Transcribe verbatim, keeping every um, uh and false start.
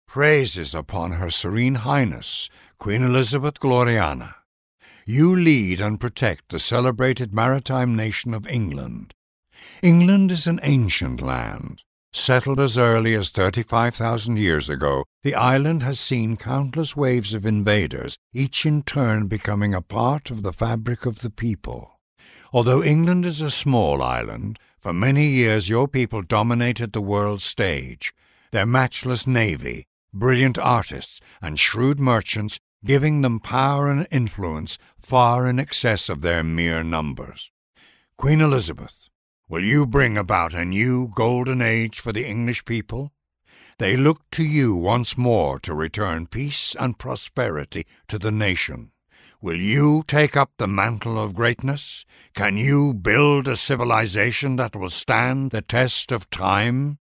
Praises upon Her Serene Highness, Queen Elizabeth Gloriana. You lead and protect the celebrated maritime nation of England. England is an ancient land. Settled as early as thirty-five thousand years ago, the island has seen countless waves of invaders, each in turn becoming a part of the fabric of the people. Although England is a small island, for many years your people dominated the world stage, their matchless navy, brilliant artists, and shrewd merchants giving them power and influence far in excess of their mere numbers. Queen Elizabeth, will you bring about a new golden age for the English people? They look to you once more to return peace and prosperity to the nation. Will you take up the mantle of greatness? Can you build a civilization that will stand the test of time?